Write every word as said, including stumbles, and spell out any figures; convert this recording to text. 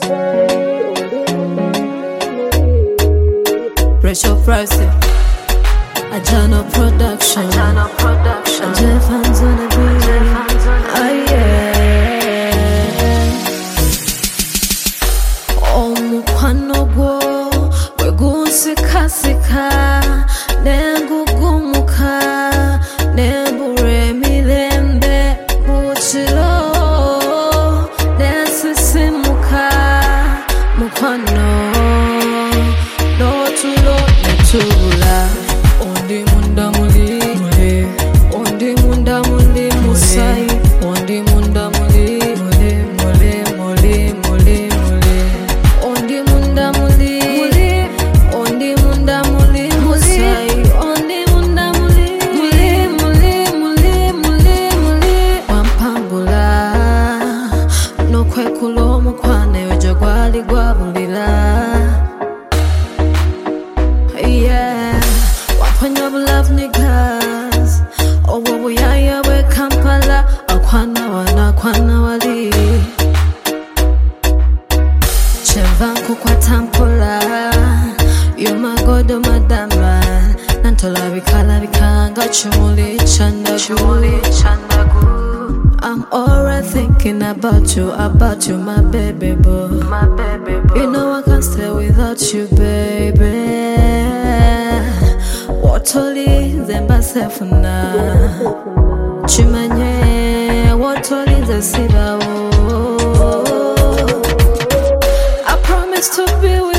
Rachel Price, Ajana Production, Ajana Production, Jeff Hands on the beat, Jeff Hands on the beat. Oh yeah. Omukwano gwo we gunsikasika nengugumuka nembure emirembe mukiro nensisimuka mukwano notulo netula ondi munda muli muli ondi munda muli musai ondi munda muli muli muli muli muli muli ondi munda muli muli ondi munda muli musai ondi munda muli muli muli muli muli muli wampangula nokwekula omukwana ejo gwali gwabulira. Yeah, waponya love niggas. Oh, what we are, yeah, we Kampala. Akwana wana, akwana wali. Chevanku kwa tampula. You my god, oh madama. Nantola bikala bikanga chumuli chandagu. Chumuli chandagu. I'm already thinking about you, about you, my baby boy. My baby boy. You know I can't stay without you, baby. Watoli zemba sefuna chimanye watoli zesibawo. I promise to be with